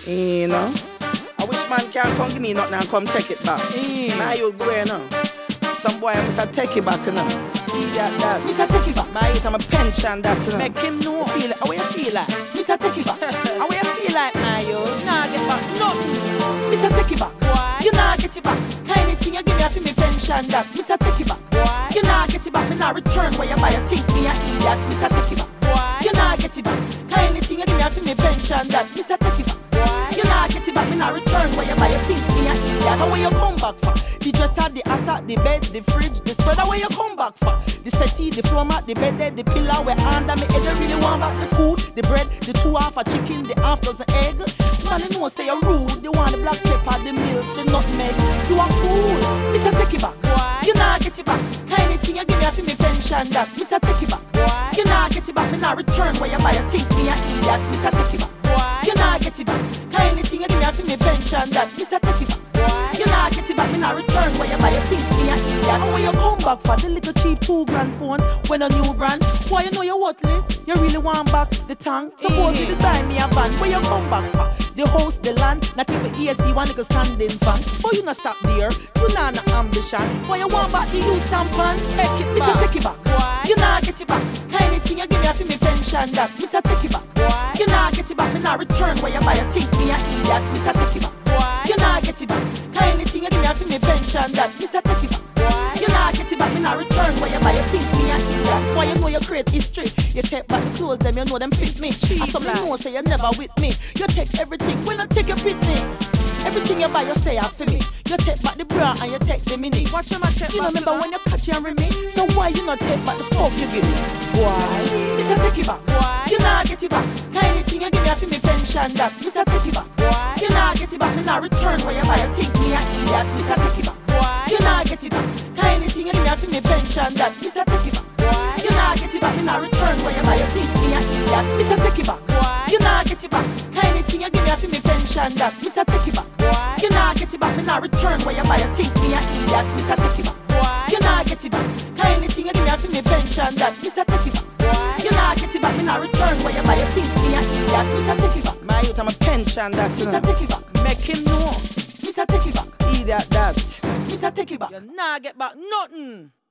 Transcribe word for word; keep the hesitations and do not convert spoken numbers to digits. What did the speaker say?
You know? I wish man can come give me nothing and come take it back. Mm. Now you go here now. Some boy must take it back now. That, that. Mister Take it back. My youth, I'm a pension that you know. Make him know. Feel it. How you feel like? Mister Take it back. How you feel like, my youth? Nah, get back nothing. Mister Take it back. Why? You nah get it back. Kind of thing you give me for me pension that. Mister Take it back. Why? You nah get it back. Me nah return where you buy a think me a eat that. Mister Take it back. Why? You nah get it back. Kind of thing you give me for me pension that. Mister Take it back. Why? You nah get it back. Me nah return where you buy a think me a eat that. How where you come back for? The dresser, the assat, the bed, the fridge, the spreader, where you come back for? The settee, the floor mat, the bed, the pillow, where under me head, you really want back the food, the bread, the two half a chicken, the half dozen egg. Man, you know say you're rude. They want the black pepper, the milk, the nutmeg. You are fool. Mister Take it back. Why? You nah get it back. Kind of thing you give me for me pension that. Mister Take it back. Why? You nah get it back. Me nah return where you buy a think me a eat that. Mister Take it back. Why? You nah get it back. Kind of thing you give me for me pension that. Mister Take it back. Why? You nah get it back. Me nah return where you buy a think me a eat that. And when you come back for the little cheap two grand phone when a new brand, why you know you're worthless? You really want back the tank? Suppose you buy me a van. Where you come back for? The house, the land, not even A C, one nigga standing fan. But you not stop there, you not no ambition. Why you want back the youth tampon? Take it back. Mister Take it back. Why? You not get it back. Kind of thing you give me for me pension that. Mister Take it back. Why? You not get it back. Me not return where you buy a think me a eat that. Mister Take it back. Why? You not get it back. Kind of thing you give me for me pension that. Mister Take it back. Why? You not get it back. Me not return where you buy a think me a eat that. Why you know you create history? You take back the clothes, them you know them fit me. Cheap, and some you know say you never with me. You take everything, well not take your Britney. Everything you buy you say I for me. You take back the bra and you take the mini. Watch your take you remember when you catch and me. So why you not take back the fuck you give me? Why? Mister Take it back. Why? You not get it back. Kind of thing you give me for me pension that. Mister Take it back. Why? You not get it back. Me not return where you buy a think me a eat that. Mister Take it back. Why? You not get it back. Kind of thing you give me for me pension that. Mister Take it back. Why? You not get it back. Me not return where you buy a think me a eat that. Mister Take it back. Why? You not get it back. Kind of thing you give me for me pension that. Mister Take it back. Why? You not get it back. Me not return where you buy a think me a eat that. Mister Take it back. Why? You not get it back. Kind of thing you give me for me pension that. Mister Take it back. Why? You not get it back. Me not return where you buy a think me a eat that. Mister Take it back. My youth, I'm a pension that. Mister Take it back. Make him know. Mister Take it back. Eat that that. Mister Take it back. You not get back nothing.